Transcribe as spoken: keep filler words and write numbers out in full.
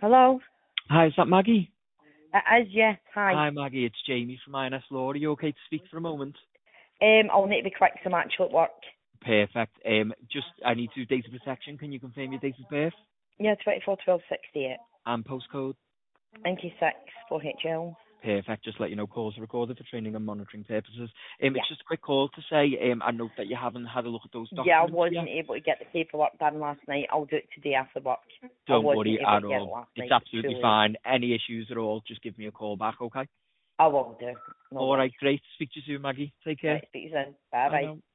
Hello? Hi, is that Maggie? It is, yeah. Hi. Hi, Maggie. It's Jamie from I N S Law. Are you okay to speak for a moment? Um, I'll need to be quick 'cause I'm actually at work. Perfect. Um, just I need to do data protection. Can you confirm your date of birth Yeah, twenty-four twelve sixty-eight. and postcode? ninety-six, four H L. Perfect. Just let you know calls are recorded for training and monitoring purposes. Um, Yeah. it's just a quick call to say um, I note that you haven't had a look at those Yeah, I documents wasn't yet. able to get the paperwork done last night. I'll do it today after work. I Don't wasn't worry able at to get it all. last It's night. It's too absolutely late. fine. Any issues at all, just give me a call back, okay? I will do. No All right, worries. great. Speak to you soon, Maggie. Take care. Right, speak to you soon. Bye Bye-bye. now.